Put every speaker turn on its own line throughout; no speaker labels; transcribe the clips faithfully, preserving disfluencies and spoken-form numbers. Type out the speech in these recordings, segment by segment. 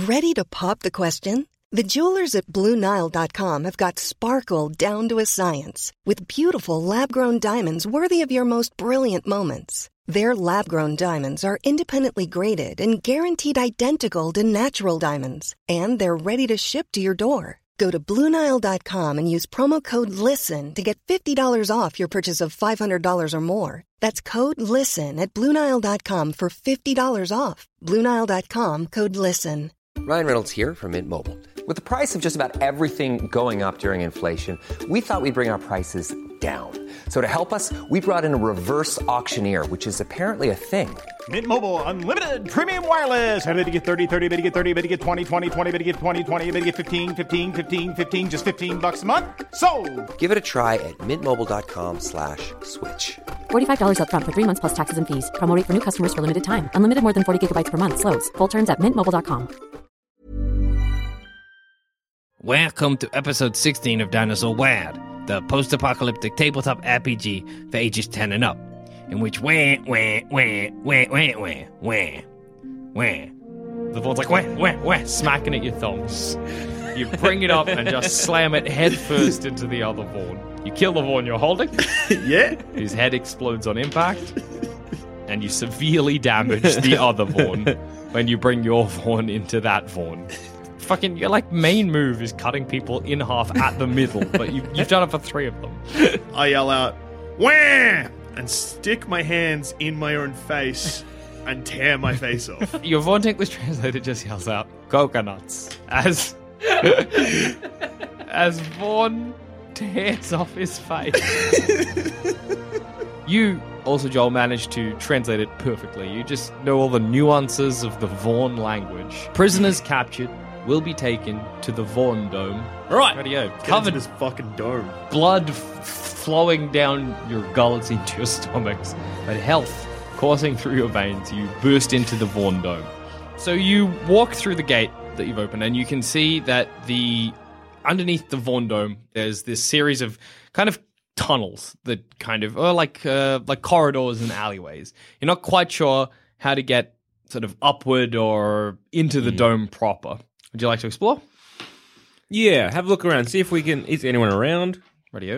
Ready to pop the question? The jewelers at Blue Nile dot com have got sparkle down to a science with beautiful lab-grown diamonds worthy of your most brilliant moments. Their lab-grown diamonds are independently graded and guaranteed identical to natural diamonds, and they're ready to ship to your door. Go to Blue Nile dot com and use promo code LISTEN to get fifty dollars off your purchase of five hundred dollars or more. That's code LISTEN at Blue Nile dot com for fifty dollars off. Blue Nile dot com, code LISTEN.
Ryan Reynolds here from Mint Mobile. With the price of just about everything going up during inflation, we thought we'd bring our prices down. So to help us, we brought in a reverse auctioneer, which is apparently a thing.
Mint Mobile Unlimited Premium Wireless. How to get thirty, thirty, how to get thirty, how to get twenty, twenty, twenty, how to get twenty, twenty, how to get fifteen, fifteen, fifteen, fifteen, just fifteen bucks a month? Sold!
Give it a try at mintmobile.com slash switch.
forty-five dollars up front for three months plus taxes and fees. Promo rate for new customers for limited time. Unlimited more than forty gigabytes per month. Slows full terms at mint mobile dot com.
Welcome to episode sixteen of Dinosaur Wad, the post-apocalyptic tabletop R P G for ages ten and up, in which wah, wah, wah, wah, wah, wah, wah, wah. The Vaughn's like, wah, wah, wah, smacking at your thumbs. You bring it up and just slam it head first into the other Vaughn. You kill the Vaughn you're holding.
Yeah.
His head explodes on impact. And you severely damage the other Vaughn when you bring your Vaughn into that Vaughn. Fucking, your like main move is cutting people in half at the middle, but you, you've done it for three of them.
I yell out, wah! And stick my hands in my own face and tear my face off.
Your Vaughn English translator just yells out, coconuts, as as Vaughn tears off his face. You also, Joel, managed to translate it perfectly. You just know all the nuances of the Vaughn language. Prisoners captured will be taken to the Vaughn Dome. All right, radio covered
this fucking dome.
Blood f- flowing down your gullets into your stomachs, but health coursing through your veins. You burst into the Vaughn Dome. So you walk through the gate that you've opened, and you can see that the underneath the Vaughn Dome, there's this series of kind of tunnels that kind of are like uh, like corridors and alleyways. You're not quite sure how to get sort of upward or into the mm. dome proper. Would you like to explore?
Yeah, have a look around, see if we can... Is anyone around?
Radio.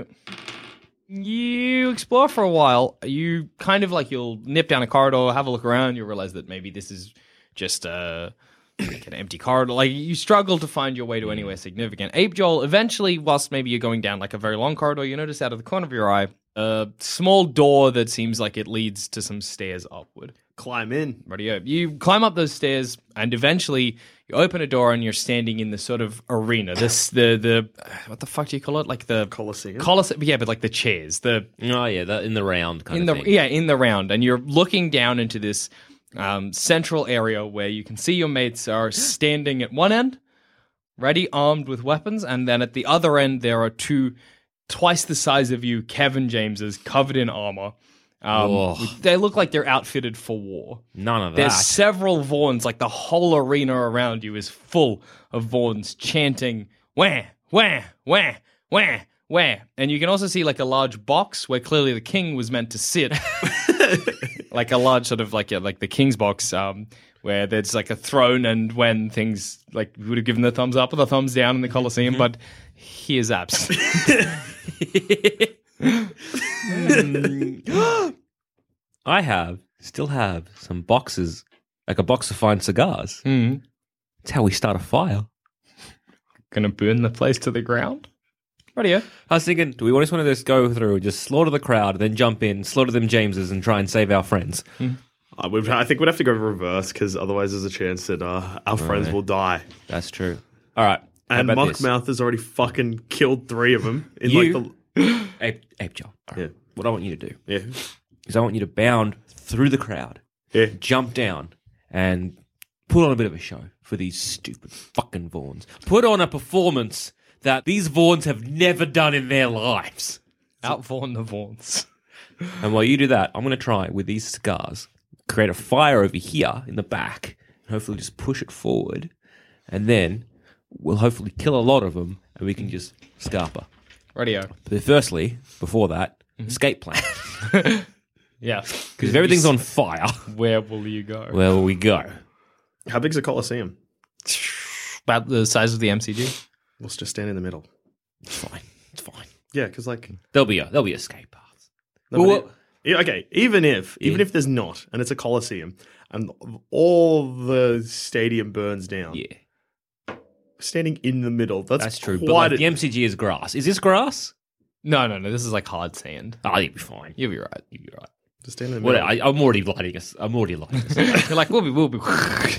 You explore for a while. You kind of like, you'll nip down a corridor, have a look around, you'll realize that maybe this is just uh, like an empty corridor. Like, you struggle to find your way to anywhere significant. Ape Joel, eventually, whilst maybe you're going down like a very long corridor, you notice out of the corner of your eye a small door that seems like it leads to some stairs upward.
Climb in.
Radio. You climb up those stairs, and eventually you open a door, and you're standing in the sort of arena. This the the what the fuck do you call it? Like the
Colosseum.
Colosseum. Yeah, but like the chairs. The
oh yeah, the, in the round kind
in
of
the
thing.
yeah in the round, and you're looking down into this um, central area where you can see your mates are standing at one end, ready, armed with weapons, and then at the other end there are two twice the size of you Kevin Jameses covered in armor. Um, they look like they're outfitted for war.
None of
There's
that.
several Vaughns, like the whole arena around you is full of Vaughns chanting, wah, wah, wah, wah, wah. And you can also see like a large box where clearly the king was meant to sit. Like a large sort of like yeah, like the king's box, um, where there's like a throne, and when things like we would have given the thumbs up or the thumbs down in the Colosseum, mm-hmm. but he is absent.
mm. I have, still have some boxes, like a box of fine cigars.
Mm.
It's how we start a fire.
Gonna burn the place to the ground? Radio.
I was thinking, do we just want to just go through, just slaughter the crowd, then jump in, slaughter them Jameses, and try and save our friends?
Mm.
I, would, I think we'd have to go reverse, because otherwise there's a chance that uh, our friends
right.
will die.
That's true. All right.
And Muckmouth has already fucking killed three of them. In
you,
like the...
Ape, Ape Joel. Right.
Yeah.
What I want you to do
yeah.
is I want you to bound through the crowd,
yeah.
jump down, and put on a bit of a show for these stupid fucking Vaughns. Put on a performance that these Vaughns have never done in their lives.
Out-Vaughn the Vaughns.
And while you do that, I'm going to try with these cigars, create a fire over here in the back, and hopefully just push it forward, and then we'll hopefully kill a lot of them, and we can just scarper.
Radio.
But firstly, before that, mm-hmm. escape plan.
Yeah.
Because if everything's on fire,
where will you go?
Where will we go?
How big's a Colosseum?
About the size of the M C G.
We'll just stand in the middle.
It's fine. It's fine.
Yeah, because like
There'll be a there'll be escape paths.
no,
Well,
but it- yeah, okay. Even if even
Yeah.
if there's not, and it's a coliseum, and all the stadium burns down,
Yeah,
standing in the middle. That's,
that's true.
Quite
But like,
a-
the M C G is grass. Is this grass?
No, no, no. This is like hard sand.
Oh, you'll be fine.
You'll be right.
You'll be right.
just stand in the
Well,
middle.
I, I'm already lighting us. I'm already lighting us.
You're like, we'll be, we'll be.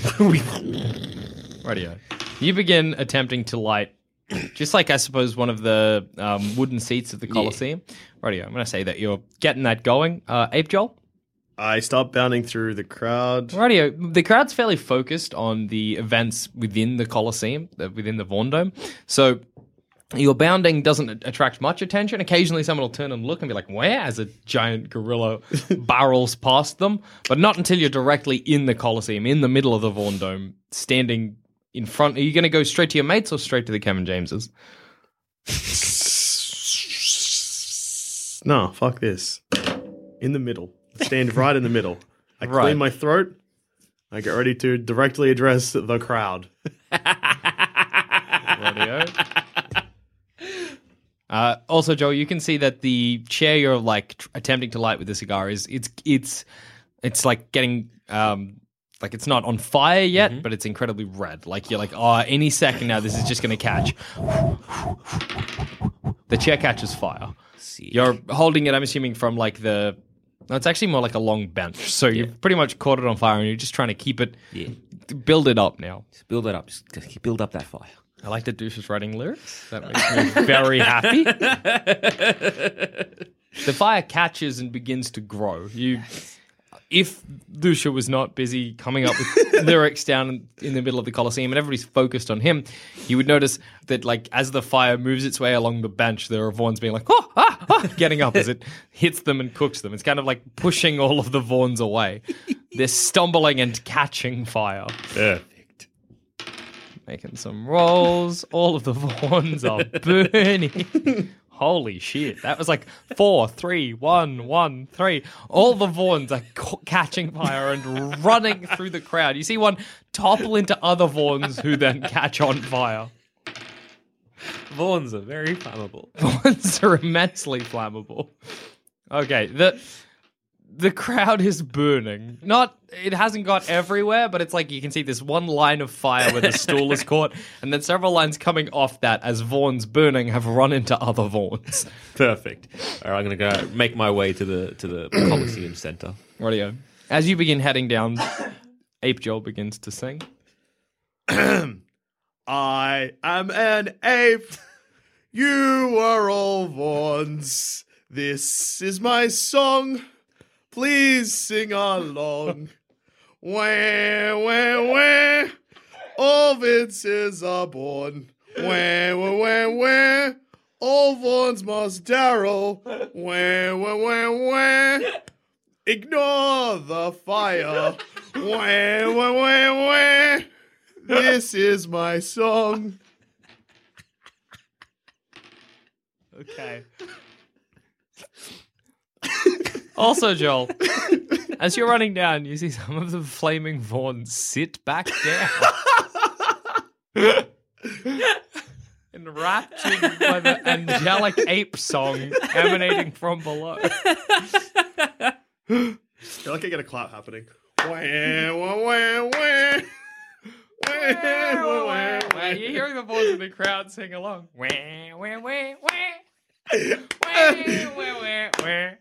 Radio. You begin attempting to light, just like I suppose one of the um, wooden seats of the Colosseum. Radio. I'm going to say that you're getting that going. Uh, Ape Joel?
I start bounding through the crowd.
Radio. The crowd's fairly focused on the events within the Colosseum, uh, within the Vaughn Dome. So your bounding doesn't attract much attention. Occasionally someone will turn and look and be like, where? As a giant gorilla barrels past them. But not until you're directly in the Colosseum, in the middle of the Vaughn Dome, standing in front. Are you going to go straight to your mates or straight to the Kevin Jameses?
No, fuck this. In the middle. Stand right in the middle. I
Right.
clean my throat. I get ready to directly address the crowd.
Radio. Uh, also, Joel, you can see that the chair you're like tr- attempting to light with the cigar is it's it's it's like getting um like it's not on fire yet, but it's incredibly red. Like you're like, oh, any second now, this is just going to catch. The chair catches fire. You're holding it, I'm assuming, from like the. No, it's actually more like a long bench. So you've pretty much caught it on fire, and you're just trying to keep it,
Yeah.
build it up now.
Just build it up. Just, just build up that fire.
I like that Douche is writing lyrics. That makes me very happy. The fire catches and begins to grow. You, if Lucia was not busy coming up with lyrics down in, in the middle of the Colosseum and everybody's focused on him, you would notice that, like, as the fire moves its way along the bench, there are Vaughns being like, oh, ah, ah, getting up as it hits them and cooks them. It's kind of like pushing all of the Vaughns away. They're stumbling and catching fire.
Perfect.
Making some rolls. All of the Vaughns are burning. Holy shit. That was like four, three, one, one, three. All the Vaughns are ca- catching fire and running through the crowd. You see one topple into other Vaughns who then catch on fire.
Vaughns are very flammable.
Vaughns are immensely flammable. Okay, the the crowd is burning. Not, it hasn't got everywhere, but it's like you can see this one line of fire where the stool is caught, and then several lines coming off that as Vaughns burning have run into other Vaughns.
Perfect. All right, I'm going to go make my way to the to the Coliseum Center.
Radio. As you begin heading down, Ape Joel begins to sing.
I am an ape. You are all Vaughns. This is my song. Please sing along. Wah, wah, wah. All Vinces are born. Wah, wah, wah, wah. All Vaughns must Daryl. Wah, wah, wah, wah. Ignore the fire. Wah, wah, wah, wah. This is my song.
Okay. Also, Joel, as you're running down, you see some of the flaming Vaughns sit back down. Enraptured by the angelic ape song emanating from below.
I feel like I get a clap happening. Wah, wah, wah, wah. Wah, wah, wah, wah.
You're hearing the Vaughns in the crowd sing along. Wah, wah, wah, wah. Wah, wah, wah, wah.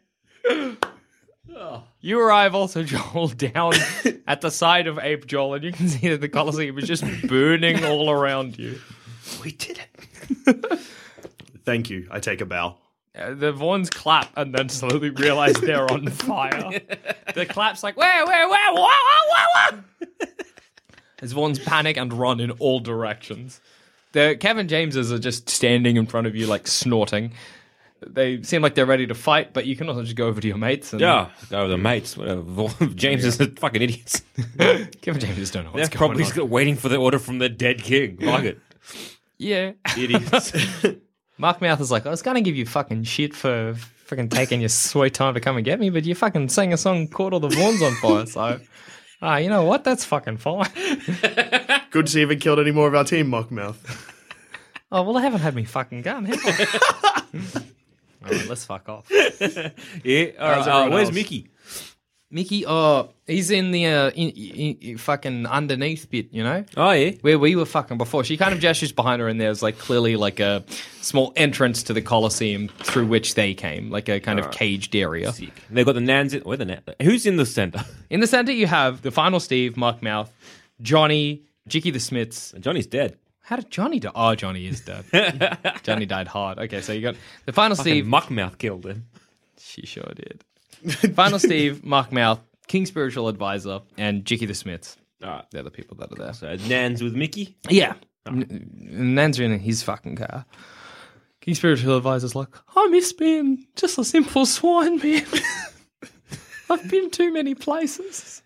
You arrive also, Joel, down at the side of Ape Joel, and you can see that the Colosseum is just burning all around you.
We did it.
Thank you. I take a bow.
Uh, the Vaughns clap and then slowly realize they're on fire. The clap's like, where, where, where, wah, wah, wah, wah. As Vaughns panic and run in all directions. The Kevin Jameses are just standing in front of you, like snorting. They seem like they're ready to fight, but you can also just go over to your mates. And
Yeah, go with the mates. Whatever. James is a fucking idiot.
Kevin Jameses don't know
They're
what's going
probably
on.
still waiting for the order from the dead king. Fuck it.
Yeah.
Idiots.
Mark Mouth is like, I was going to give you fucking shit for fucking taking your sweet time to come and get me, but you fucking sang a song, caught all the Vaughns on fire, so, ah, you know what? That's fucking fine.
Good to see you haven't killed any more of our team, Mockmouth.
Oh, well, I haven't had me fucking gun, have I? All right, let's fuck off.
Yeah. All right.
How's
Uh,
everyone
where's
else?
Mickey?
Mickey, oh, he's in the uh, in, in, in fucking underneath bit, you know?
Oh, yeah.
Where we were fucking before. She kind of gestures behind her, and there's like clearly like a small entrance to the Colosseum through which they came, like a kind of caged area.
Sick. They've got the Nans in. Where the Nan? Who's in the center?
In the center, you have the final Steve, Muckmouth, Johnny, Jicky the Smiths.
Johnny's dead.
How did Johnny die? Oh, Johnny is dead. Johnny died hard. Okay, so you got the final Steve.
Fucking Muckmouth killed him.
She sure did. Final Steve, Muckmouth, King Spiritual Advisor, and Jicky the Smiths.
All right.
They're the people that are there.
So Nans with Mickey.
Yeah. N- Nan's in his fucking car. King Spiritual Advisor's like, I miss being just a simple swine, man. I've been too many places.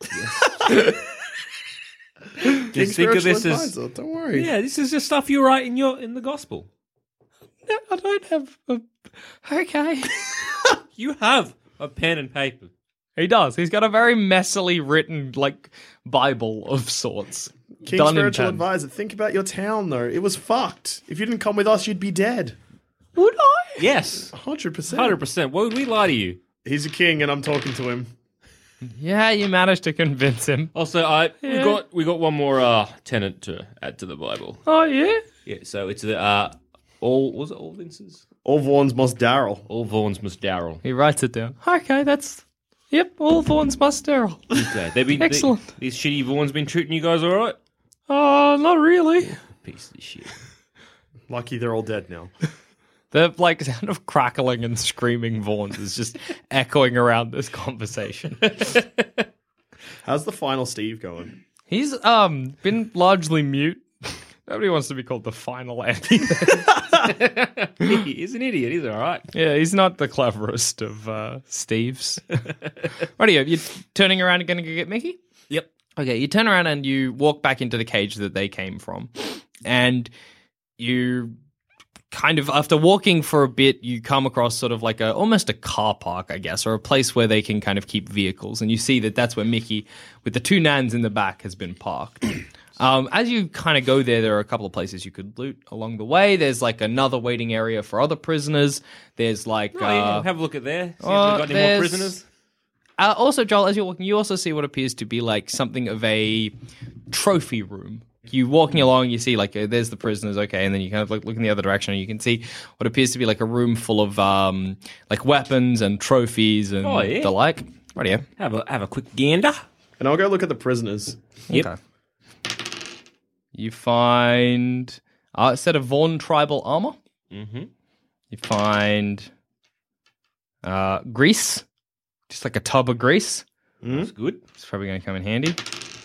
Just think of this as
Advisor, don't worry.
yeah. This is just stuff you write in your in the gospel.
No, I don't have a... Okay.
You have a pen and paper.
He does. He's got a very messily written, like, Bible of sorts.
King
done in
Spiritual
pen.
Advisor, think about your town, though. It was fucked. If you didn't come with us, you'd be dead.
Would I?
Yes,
one hundred percent.
hundred percent. Why would we lie to you?
He's a king, and I'm talking to him.
Yeah, you managed to convince him.
Also, I we
Yeah.
got we got one more uh, tenant to add to the Bible.
Oh, yeah?
Yeah, so it's the uh, all was it all Vince's?
All Vaughn's must Daryl.
All Vaughn's must Daryl.
He writes it down. Okay, that's... Yep, all Vaughn's must sterile.
Okay, they've been
Excellent.
They, these shitty Vaughn's been treating you guys all right?
Oh, not really.
Piece of shit.
Lucky they're all dead now.
The like sound of crackling and screaming Vaughn's is just echoing around this conversation.
How's the final Steve going?
He's um been largely mute. Nobody wants to be called the final Andy.
He's an idiot. He's all right.
Yeah, he's not the cleverest of uh, Steves. Rightio, you're turning around and going to go get Mickey?
Yep.
Okay, you turn around and you walk back into the cage that they came from. And you kind of, after walking for a bit, you come across sort of like a, almost a car park, I guess, or a place where they can kind of keep vehicles. And you see that that's where Mickey, with the two Nans in the back, has been parked. Um, as you kind of go there, there are a couple of places you could loot along the way. There's like another waiting area for other prisoners. There's like...
Oh, yeah.
uh,
Have a look at there. See if
uh,
we've got any more
there's-
prisoners.
Uh, also, Joel, as you're walking, you also see what appears to be like something of a trophy room. You walking along, you see like uh, there's the prisoners, okay, and then you kind of like look in the other direction, and you can see what appears to be like a room full of um like weapons and trophies and
Oh, yeah.
the like. Rightio.
Have a have a quick gander.
And I'll go look at the prisoners.
Yep.
Okay. You find uh, a set of Vaughn tribal armor.
Mm-hmm.
You find uh, grease, just like a tub of grease.
That's good.
It's probably going to come in handy.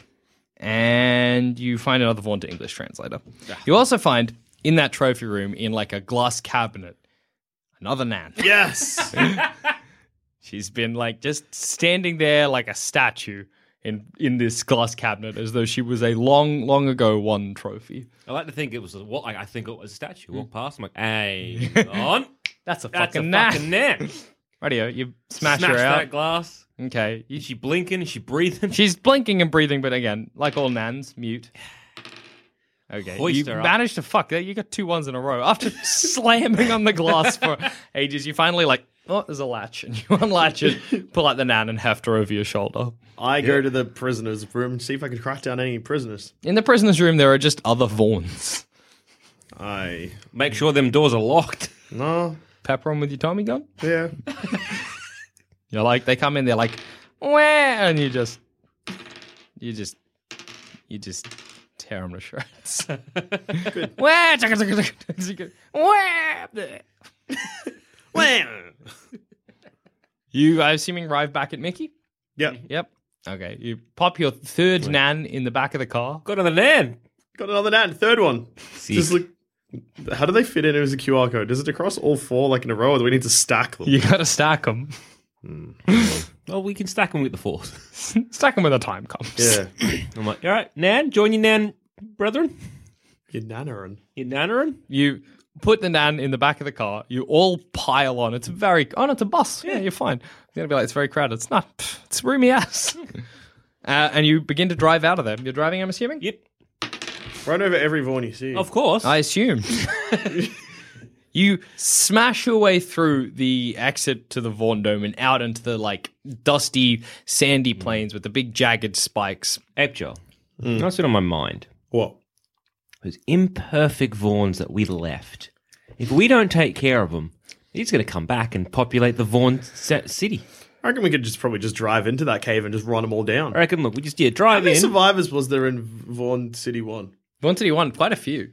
And you find another Vaughn to English translator. You also find in that trophy room, in like a glass cabinet, another Nan.
Yes!
She's been like just standing there like a statue in in this glass cabinet, as though she was a long, long ago won trophy.
I like to think it was a, what I think it was a statue. Walk past, I'm like, hey, on.
That's a
That's
fucking
a
Nan.
fucking Nan.
Rightio, you smash,
Smash
her out.
that glass.
Okay. You-
Is she blinking? Is she breathing?
She's blinking and breathing, but again, like all Nans, mute. Okay,
Hoist
you
her up.
managed to fuck that. You got two ones in a row. After slamming on the glass for ages, you finally like, oh, there's a latch. And you unlatch it, pull out the Nan and heft her over your shoulder.
I go to the prisoners' room and see if I can crack down any prisoners.
In the prisoner's room, there are just other Vaughns.
I...
Make sure them doors are locked.
No.
Pepper them with your Tommy gun.
Yeah.
You're like, they come in, they're like, wah, and you just, you just, you just tear them to shreds. Good. Wah, chugga, chugga, chugga, chugga, wah.
Wham!
You, I assuming, arrive back at Mickey?
Yep.
Yep. Okay. You pop your third Nan in the back of the car.
Got another Nan.
Got another Nan. Third one. Just look... How do they fit in as a Q R code? Does it across all four like in a row, or do we need to stack them?
You got to stack them.
Well, we can stack them with the force.
Stack them when the time comes.
Yeah.
I'm like, all right, Nan, join your Nan brethren.
Your Nanarin.
Your Nanarin.
You put the Nan in the back of the car. You all pile on. It's very. Oh, no, it's a bus. Yeah, you're fine. You're gonna be like, it's very crowded. It's not. Pff, it's roomy ass. uh, and you begin to drive out of there. You're driving, I'm assuming.
Yep.
Run over every Vaughn you see.
Of course.
I assume. You smash your way through the exit to the Vaughn Dome and out into the like dusty, sandy plains with the big jagged spikes.
Apejol. Mm. That's it on my mind.
What?
Those imperfect Vaughns that we left. If we don't take care of them, he's going to come back and populate the Vaughn city.
I reckon we could just probably just drive into that cave and just run them all down.
I reckon, look, we just, yeah, drive
How many
in.
survivors was there in Vaughn City one?
Vaughn City one, quite a few.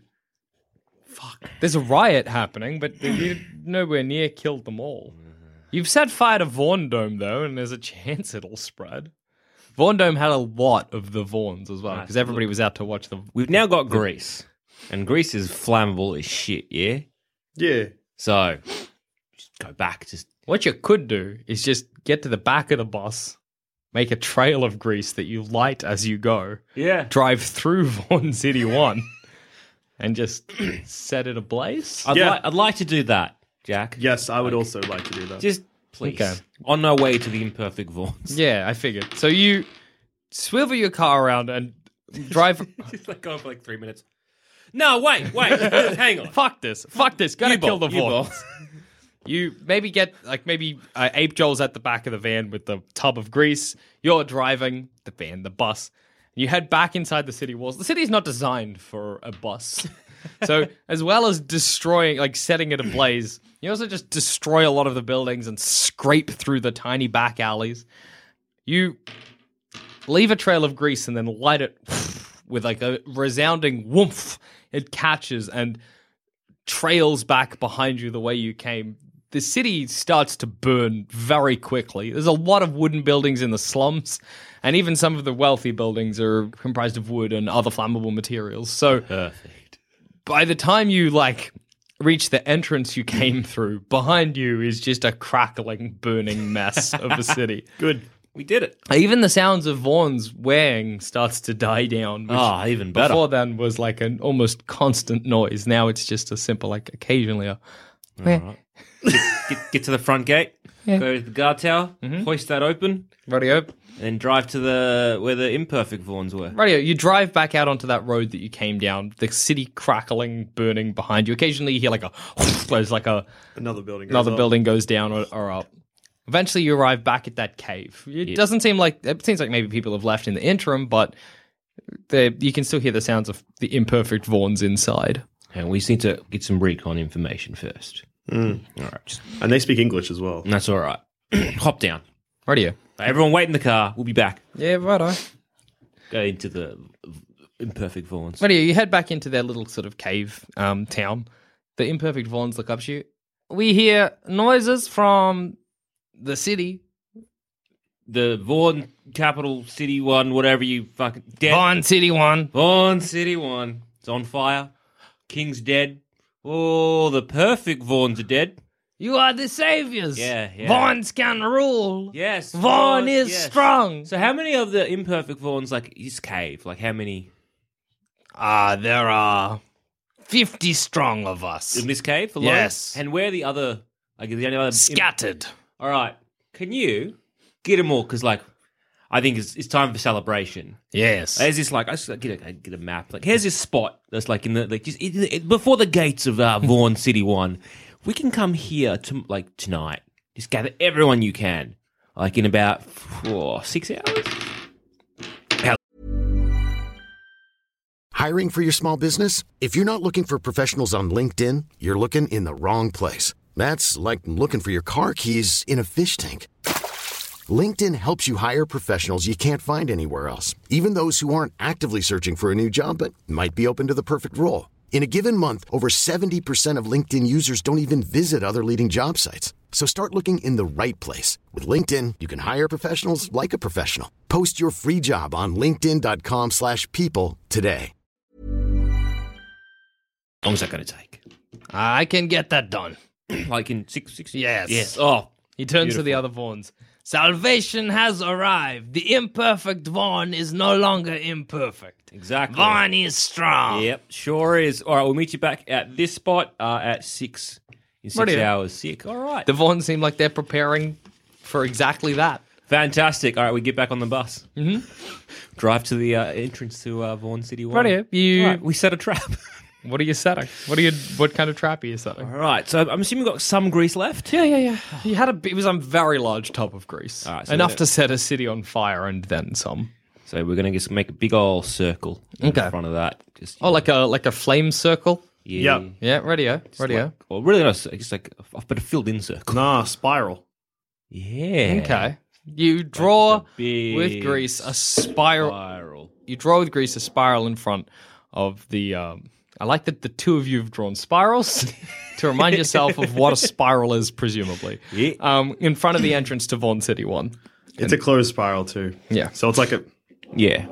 Fuck. There's a riot happening, but you nowhere near killed them all. You've set fire to Vaughn Dome, though, and there's a chance it'll spread. Vaughn Dome had a lot of the Vaughns as well, because everybody was out to watch them.
We've now got Greece, and Greece is flammable as shit, yeah?
Yeah.
So, just go back. Just
What you could do is just get to the back of the bus, make a trail of grease that you light as you go,
Yeah.
drive through Vaughn City one, and just set it ablaze.
I'd,
Yeah.
li- I'd like to do that, Jack.
Yes, I would also like to do that.
Just please.
Okay.
On our way to the imperfect Vaughns.
Yeah, I figured. So you swivel your car around and drive.
Just like go for like three minutes. No, wait, wait, hang on.
Fuck this. Fuck this. Gotta
U-Bolt,
kill the
U-Bolt.
Vaughns. You maybe get, like, maybe uh, Ape Joel's at the back of the van with the tub of grease. You're driving the van, the bus. You head back inside the city walls. The city's not designed for a bus. So, as well as destroying, like, setting it ablaze, you also just destroy a lot of the buildings and scrape through the tiny back alleys. You leave a trail of grease and then light it with, like, a resounding whoomph. It catches and trails back behind you the way you came. The city starts to burn very quickly. There's a lot of wooden buildings in the slums, and even some of the wealthy buildings are comprised of wood and other flammable materials. So
Perfect.
by the time you, like, reach the entrance you came through, behind you is just a crackling, burning mess of a city.
Good.
We did it.
Even the sounds of Vaughn's weighing starts to die down. Which
Ah, even better.
Before then was like an almost constant noise. Now it's just a simple, like, occasionally a...
Get, get, get to the front gate, go to the guard tower, hoist that open,
Radio.
and then drive to the where the imperfect Vaughns were.
Radio, you drive back out onto that road that you came down, the city crackling, burning behind you. Occasionally you hear like a... There's like a...
Another building goes
Another
up.
building goes down or, or up. Eventually you arrive back at that cave. It
Yeah.
doesn't seem like... It seems like maybe people have left in the interim, but the, you can still hear the sounds of the imperfect Vaughns inside.
And we just need to get some recon information first.
Mm.
All right, just,
And they speak English as well.
that's all right. Hop down.
Radio.
Everyone, wait in the car. We'll be back.
Yeah, righto.
Go into the imperfect Vaughns.
Radio, you head back into their little sort of cave um, town. The imperfect Vaughns look up to you. We hear noises from the city.
The Vaughn capital city one, whatever you fucking dead.
Vaughn City one.
Vaughn City one. It's on fire. King's dead. Oh, the perfect Vaughns are dead.
You are the saviors.
Yeah, yeah.
Vaughns can rule.
Yes.
Vaughn is
yes.
strong.
So how many of the imperfect Vaughns, like, is cave? Like, how many
Ah, there are fifty strong of us.
in this cave alone?
Yes.
And where are the other, like, the only other...
Scattered.
All right. Can you get them all? Because, like, I think it's, it's time for celebration.
Yes.
There's this, like, I just get a, I get a map. Like, here's this spot that's, like, in the, like, just it, it, before the gates of uh, Vaughn City one. We can come here, to like, tonight. Just gather everyone you can. Like, in about, oh, six hours?
Hiring for your small business? If you're not looking for professionals on LinkedIn, you're looking in the wrong place. That's like looking for your car keys in a fish tank. LinkedIn helps you hire professionals you can't find anywhere else, even those who aren't actively searching for a new job but might be open to the perfect role. In a given month, over seventy percent of LinkedIn users don't even visit other leading job sites. So start looking in the right place. With LinkedIn, you can hire professionals like a professional. Post your free job on linkedin.com slash people today.
How long is that going to take?
I can get that done.
Like, in six, six?
Yes.
Yes. Oh,
He turns to
Beautiful.
the other Vaughns. Salvation has arrived. The imperfect Vaughn is no longer imperfect.
exactly.
Vaughn is strong.
Yep, sure is. All right, we'll meet you back at this spot uh, at six in six
Brilliant.
hours. Sick. All right.
The Vaughns seem like they're preparing for exactly that.
Fantastic. All right, we get back on the bus. Mm-hmm. Drive to the uh, entrance to uh, Vaughan City One.
Right, you.
Right, we set a trap.
What are you setting? What are you? What kind of trap are you setting?
All right, so I'm assuming we've got some grease left.
Yeah, yeah, yeah. You had a. It was a very large tub of grease,
All right, so
enough
we're-
to set a city on fire and then some.
So we're gonna just make a big old circle
Okay.
in front of that. Just
Oh, like a like a flame circle.
yeah,
Yep.
Yeah, radio,
Just
radio.
like- well, really, no, it's just like a, but a filled-in circle.
Nah, spiral.
Yeah.
Okay. You draw
a big
with grease a spiral.
Spiral.
You draw with grease a spiral in front of the. Um, I like that the two of you have drawn spirals to remind yourself of what a spiral is, presumably.
Yeah.
Um, in front of the entrance to Vaughan City One.
It's a closed spiral too.
Yeah.
So it's like a
Yeah.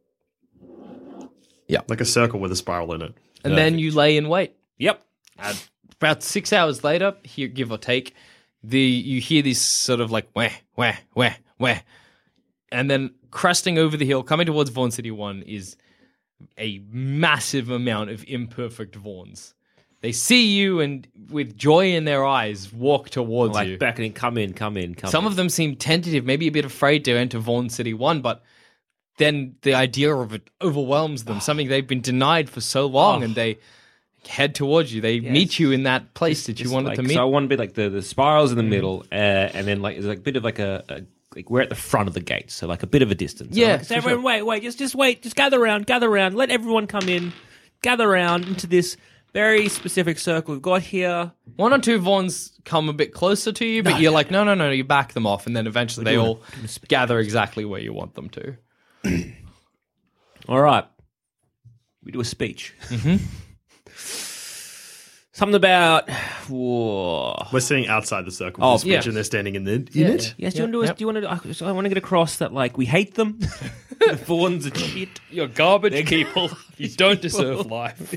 like a circle with a spiral in it.
And then you lay in wait.
Yep.
And about six hours later, here, give or take, the you hear this sort of like wah wah wah wah, and then cresting over the hill, coming towards Vaughan City One, is a massive amount of imperfect Vaughns. They see you and, with joy in their eyes, walk towards
Like
you.
beckoning, come in, come in, come
Some
in.
of them seem tentative, maybe a bit afraid to enter Vaughan City One, but then the idea of it overwhelms them, something they've been denied for so long,
Oh.
and they head towards you. They meet you in that place that you
Just
wanted
like,
to meet.
So I want to be like the, the spirals in the middle, uh, and then like there's like a bit of like a, a like we're at the front of the gate, so like a bit of a distance. So
Yeah,
like,
for
so everyone,
sure.
wait, wait, just just wait, just gather around, gather around, let everyone come in, gather around into this very specific circle we've got here.
One or two Vaughns come a bit closer to you, but you're like, no, no, no, you back them off, and then eventually they all gather exactly where you want them to.
All right, we do a speech. Mm-hmm. Something about. Whoa.
We're sitting outside the circle.
Oh,
Oh, speech,
yeah.
and they're standing in, the, in
Yeah,
it.
Yes, do you want to do? A,
Yep.
Do you want to? I, I want to get across that like we hate them. The Vaughns are shit.
You're garbage people. You don't deserve life.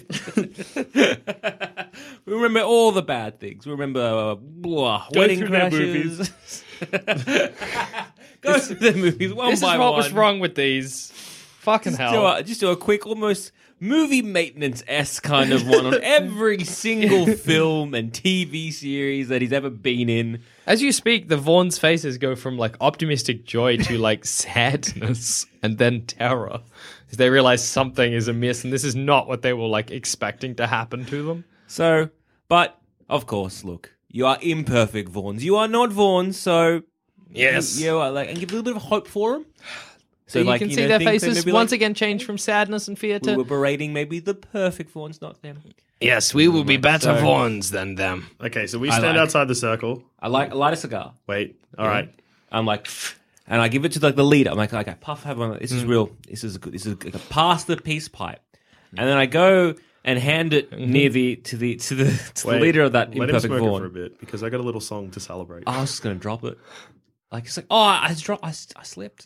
We remember all the bad things. We remember uh, blah, wedding
through their
crashes. Go through the movies one
This is
by
what
one.
was wrong with these. Fucking
Just
hell.
do, a, just do a quick, almost movie maintenance-esque kind of one on every single film and T V series that he's ever been in.
As you speak, the Vaughn's faces go from like optimistic joy to like sadness and then terror as they realize something is amiss and this is not what they were like expecting to happen to them.
So, but of course, look, you are imperfect Vaughns. You are not Vaughns, so
Yes.
you, you are like, and give a little bit of hope for them.
So you can see their
think that
faces
maybe,
once
like,
again change from sadness and fear
we
to
were berating maybe the perfect Vaughns, not them.
yes, we will be better
So-
Vaughns than them.
Okay, so we
I
stand
like-
outside the circle.
I like I light a cigar.
Wait, all right.
I'm like, and I give it to like the leader. I'm like, okay, puff, have one. This is real. This is good. This is like a pass the peace pipe, and then I go and hand it near the to the to the to
Wait,
the leader of that
Let him
imperfect
smoke it for a
Vaughn.
bit because I got a little song to celebrate.
I was just gonna drop it. Like it's like, oh, I dropped. I, I slipped.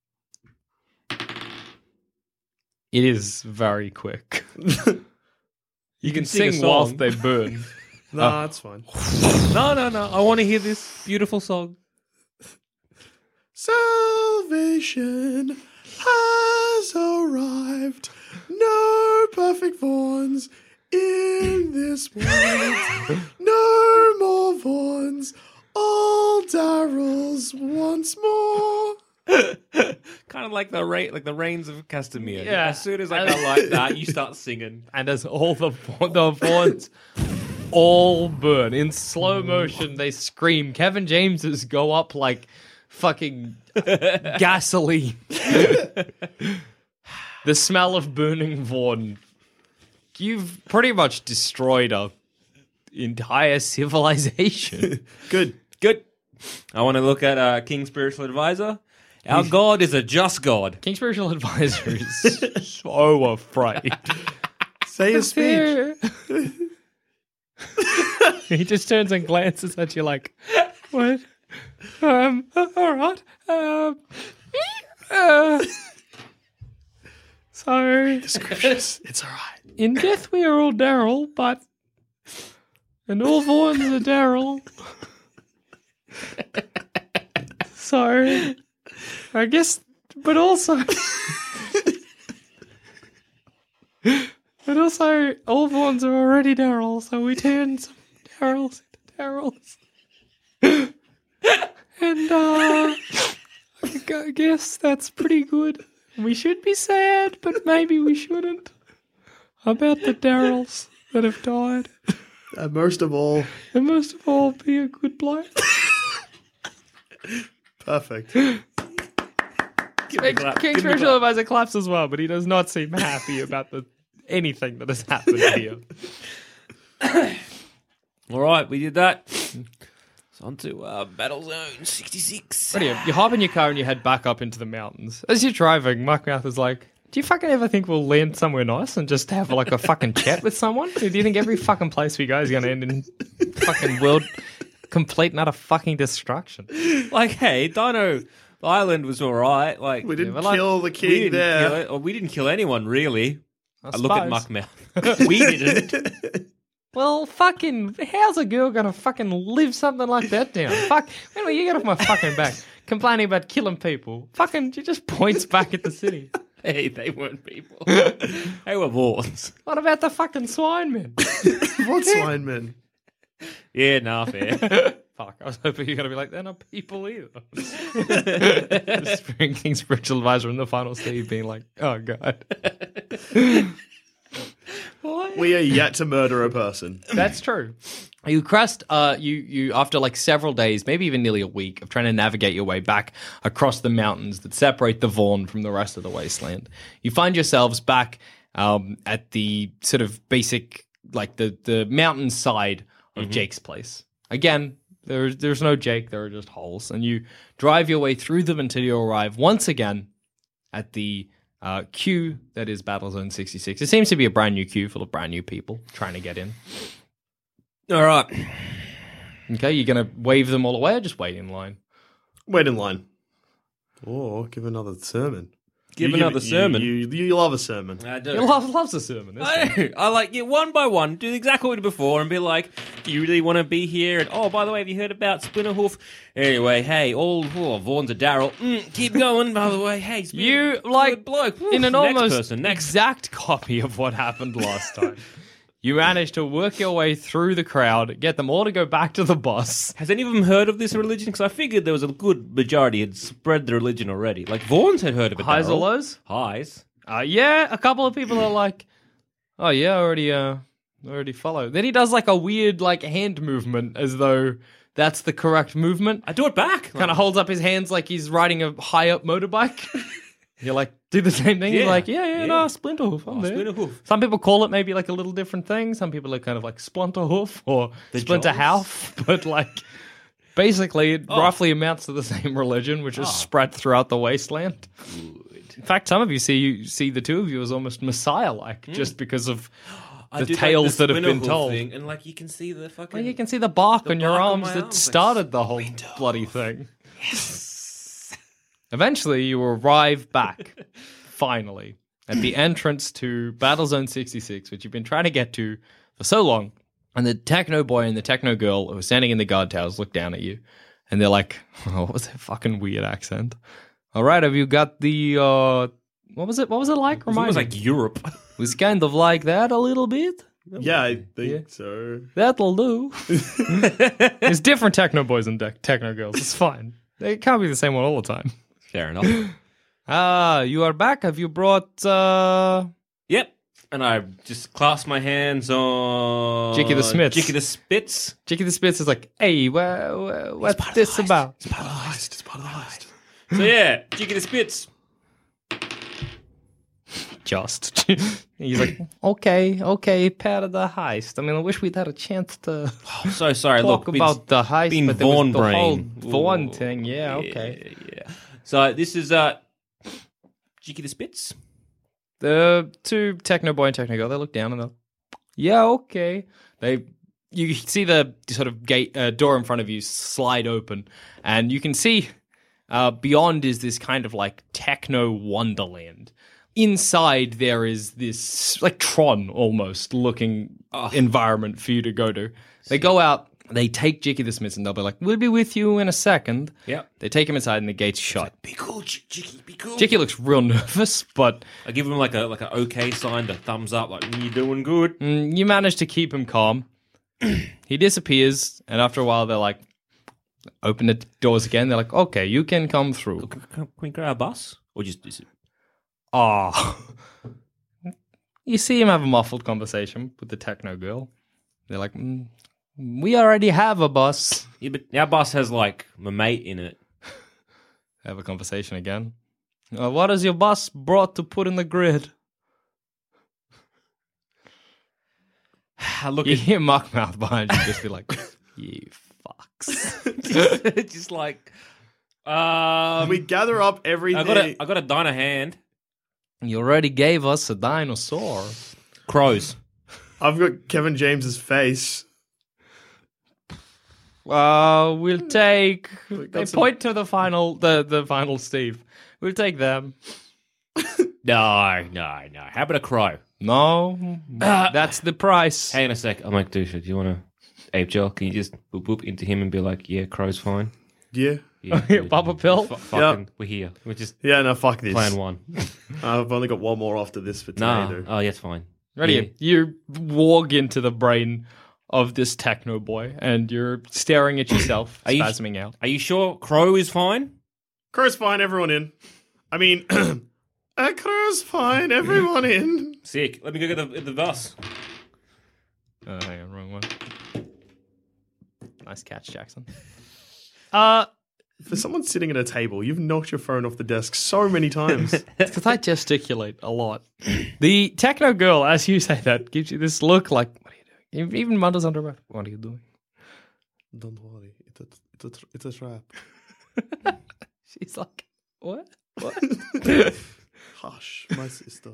It is very quick. You can
sing a
sing
song.
whilst they burn.
Nah, that's fine.
No, no, no. I want to hear this beautiful song.
Salvation has arrived. No perfect Vaughns in this world. No more Vaughns. All Daryls once more.
Kind of like the rain, like the rains of Castamere.
Yeah.
As soon as like, I like that, you start singing.
And as all the the Vaughns all burn in slow motion, they scream. Kevin James's go up like fucking gasoline. The smell of burning Vaughn. You've pretty much destroyed a entire civilization.
Good.
Good. I want to look at uh, King Spiritual Advisor. Our God is a just God.
King Spiritual Advisor is so afraid.
Say a speech.
He just turns and glances at you like, what? Um, all right. Um, uh, so,
Descriptions. It's all right.
in death we are all Daryl, but... And all Vaughns are Daryl. So, I guess... But also... But also, all Vaughns are already Daryl, so we turn some Daryls into Daryls. And, uh... I guess that's pretty good. We should be sad, but maybe we shouldn't. About the Daryls that have died.
And most of all...
And most of all, be a good bloke.
Perfect.
Give me a clap,
King
give me a
Treasure
clap.
has a claps as well, but he does not seem happy about the anything that has happened here.
All right, we did that. So on to uh, Battle Zone sixty-six.
Brilliant. You hop in your car and you head back up into the mountains. As you're driving, Muckmouth is like, do you fucking ever think we'll land somewhere nice and just have like a fucking chat with someone? Do you think every fucking place we go is going to end in fucking world complete and utter fucking destruction?
Like, hey, Dino Island was all right. Like,
We didn't
but like-
kill the
we
king
didn't
there.
kill it, or we didn't kill anyone really.
I
I look at
suppose.
Muckmouth. We didn't.
Well, fucking, how's a girl going to fucking live something like that down? Fuck, anyway, you get off my fucking back complaining about killing people. Fucking, she just points back at the city.
Hey, they weren't people. They were Vaughns.
What about the fucking swine men?
What swine
Yeah, nah, fair.
Fuck, I was hoping you were going to be like, they're not people either. Spring King Spiritual Advisor and the final Steve being like, oh, God.
We are yet to murder a person.
That's true. You crest, uh, you, you, after like several days, maybe even nearly a week of trying to navigate your way back across the mountains that separate the Vaughn from the rest of the wasteland, you find yourselves back um, at the sort of basic, like the, the mountain side of Jake's place. Again, there's there's no Jake, there are just holes. And you drive your way through them until you arrive once again at the uh, queue that is Battle Zone sixty-six. It seems to be a brand new queue full of brand new people trying to get in.
All right.
Okay, you're going to wave them all away or just wait in line?
Wait in line. Or give another sermon.
Give
You
another
you-
sermon.
You, you, you love a sermon.
I do.
He loves, loves a sermon. This
I
one.
do. I like, yeah, one by one, do exactly what we did before and be like, do you really want to be here? And, oh, by the way, have you heard about Splinterhoof? Anyway, hey, all oh, Vaughn's a Daryl. Mm, keep going, by the way. Hey, Splinter,
You,
good
like,
bloke. Woo,
in an
next
almost
person, next.
exact copy of what happened last time, you managed to work your way through the crowd, get them all to go back to the boss.
Has any of them heard of this religion? Because I figured there was a good majority had spread the religion already. Like, Vaughn's had heard of it.
Highs or
Daryl.
lows?
Highs.
Uh, yeah, a couple of people are like, oh yeah, I already, uh, already follow. Then he does like a weird like hand movement as though that's the correct movement.
I do it back.
Kind of holds up his hands like he's riding a high up motorbike. You're like, do the same thing. You're
Yeah.
like, yeah, yeah,
Yeah.
no, Splinterhoof. I'm
Oh,
there.
Splinterhoof.
Some people call it maybe like a little different thing. Some people are kind of like Splinterhoof or
The
Splinterhoof, but like basically it
Oh.
roughly amounts to the same religion, which is spread throughout the wasteland. In fact, some of you see you see the two of you as almost Messiah-like, just because of
I
the
do like
tales
the
that have been
Splinterhoof
told.
thing, and like you can see the fucking.
Well, you can see the bark
the
on your
bark on
arms
my
that
arms, like,
started the whole bloody thing. Eventually, you arrive back, finally, at the entrance to Battle Zone sixty-six, which you've been trying to get to for so long. And the techno boy and the techno girl who are standing in the guard towers look down at you, and they're like, oh, what was that fucking weird accent? All right, have you got the, uh, what was it? What was it like?
It
Remind
was
me.
like Europe.
It was kind of like that a little bit.
Yeah, I think
Yeah.
so.
That'll do. There's different techno boys and de- techno girls. It's fine. They can't be the same one all the time.
Fair enough.
Ah, you are back. Have you brought uh
Yep. And I just clasp my hands on
Jicky the Smiths.
Jicky the Spits.
Jicky the Spitz is like, hey, wha- wha- what's this about?
It's part of the heist. It's part of the heist.
So yeah, Jicky the Spits.
Just. He's like, okay, okay, part of the heist. I mean, I wish we'd had a chance to
I'm so sorry.
talk
Look,
about the heist,
been
but there was
Vaughn
the whole
brain.
Vaughn
Ooh.
thing. Yeah, okay.
Yeah, yeah. So this is uh, Jicky the Spits.
The two techno boy and techno girl, they look down and they're, yeah, okay. They, you see the sort of gate uh, door in front of you slide open, and you can see uh, beyond is this kind of like techno wonderland. Inside there is this like Tron almost looking environment for you to go to. They go out, they take Jicky the Smith, and they'll be like, "We'll be with you in a second."
Yep.
They take him inside, and the gate's shut.
Be cool, J- Jicky. Be cool.
Jicky looks real nervous, but
I give him like a like a okay sign, the thumbs up, like you doing good.
Mm, you manage to keep him calm. He disappears, and after a while, they're like, Open the doors again. They're like, okay, you can come through.
Can, can we grab a bus? Or just... Is it...
Oh. You see him have a muffled conversation with the techno girl. They're like, mm, we already have a bus.
Yeah, but our bus has, like, my mate in it.
Have a conversation again. Uh, what has your bus brought to put in the grid?
Look
You
at...
hear Muckmouth behind you just be like, you fucks.
just, just like... Um,
we gather up everything.
I got a, I got a dino hand.
You already gave us a dinosaur.
Crows.
I've got Kevin James's face.
Uh, we'll take... They
some-
point to the final, the, the final Steve. We'll take them.
No, no, no. How about a crow?
No, that's the price.
Hang on a sec. I'm like, dude, do you want to ape gel? Can you just boop boop into him and be like, yeah, crow's fine?
Yeah.
Yeah,
Pop a pill?
F- fucking,
Yep.
We're here. We're just
Yeah, no, fuck this.
plan one.
I've only got one more after this for today,
No.
though.
Oh, yeah, it's fine.
Ready?
Yeah.
You walk into the brain of this techno boy, and you're staring at yourself,
Are you-
spasming out.
Are you sure crow is fine?
Crow's fine, everyone in. I mean, uh, crow's fine, everyone in.
Sick. Let me go get the, the bus.
Oh, hang on, wrong one. Nice catch, Jackson. Uh,
For someone sitting at a table, you've knocked your phone off the desk so many times.
because I gesticulate a lot. The techno girl, as you say that, gives you this look like, what are you doing? Even mutters under breath, what are you doing?
Don't worry, it's a, it's a, tr- it's a trap.
She's like, what? What?
Hush, my sister.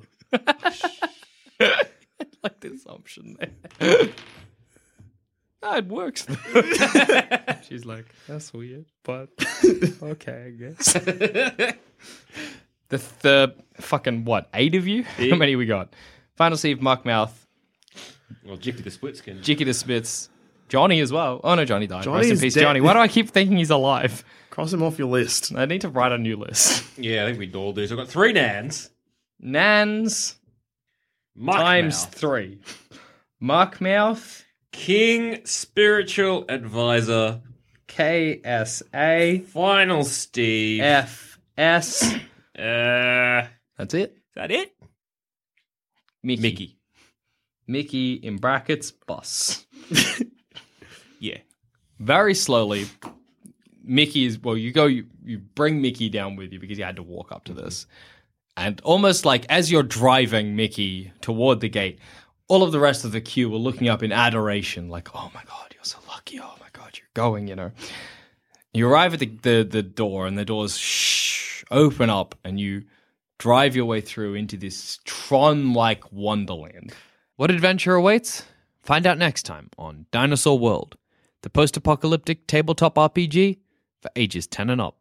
Like the assumption there. No, it works. She's like, that's weird, but okay, I guess. the the fucking what? Eight of you? How many we got? Final Steve, Muckmouth,
Well, Jicky the Split Skin.
Jicky the Spits, Johnny as well. Oh no, Johnny died.
Johnny
Rest in
is
peace,
dead.
Johnny. Why do I keep thinking he's alive?
Cross him off your list.
I need to write a new list.
Yeah, I think we all do. So I've got three Nans.
Nans
Muckmouth.
times three. Muckmouth,
King Spiritual Advisor.
K S A
Final Steve.
F S.
Uh,
That's it.
is that it?
Mickey.
Mickey.
Mickey in brackets, bus.
Yeah.
Very slowly, Mickey is, well, you go, you, you bring Mickey down with you because you had to walk up to this. And almost like as you're driving Mickey toward the gate, all of the rest of the queue were looking up in adoration, like, oh my God, you're so lucky. Oh my God, you're going, you know. You arrive at the, the, the door and the doors shh, open up and you drive your way through into this Tron-like wonderland. What adventure awaits? Find out next time on Dinosaur World, the post-apocalyptic tabletop R P G for ages ten and up.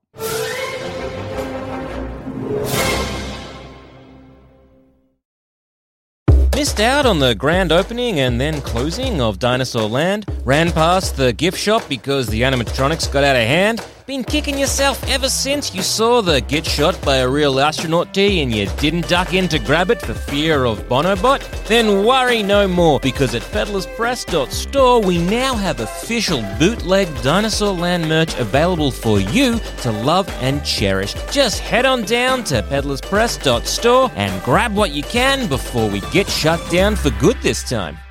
Missed out on the grand opening and then closing of Dinosaur Land? Ran past the gift shop because the animatronics got out of hand? Been kicking yourself ever since you saw the Get Shot by a Real Astronaut tee and you didn't duck in to grab it for fear of Bonobot? Then worry no more, because at peddlers press dot store we now have official bootleg Dinosaur Land merch available for you to love and cherish. Just head on down to peddlers press dot store and grab what you can before we get shut down for good this time.